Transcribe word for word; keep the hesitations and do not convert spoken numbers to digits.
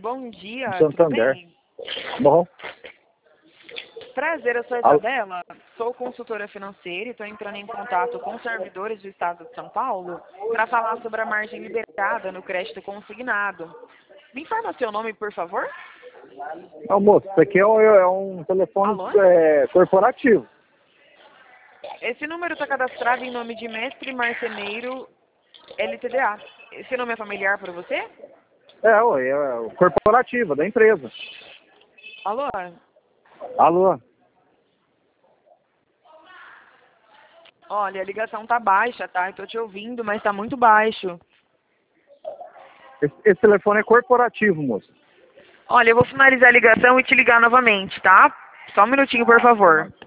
bom dia, tudo Santander. bem? Bom, Prazer, eu sou a Alô? Isabela, sou consultora financeira e estou entrando em contato com servidores do Estado de São Paulo para falar sobre a margem liberada no crédito consignado. Me informa seu nome, por favor? não, moço, isso aqui é um, é um telefone Alô? é, corporativo. Esse número está cadastrado em nome de Mestre Marceneiro L T D A. Esse nome é familiar para você? É, ué, é o corporativo da empresa. Alô? Alô? Olha, a ligação tá baixa, tá? Eu tô te ouvindo, mas tá muito baixo. Esse, esse telefone é corporativo, moço. Olha, eu vou finalizar a ligação e te ligar novamente, tá? Só um minutinho, por favor.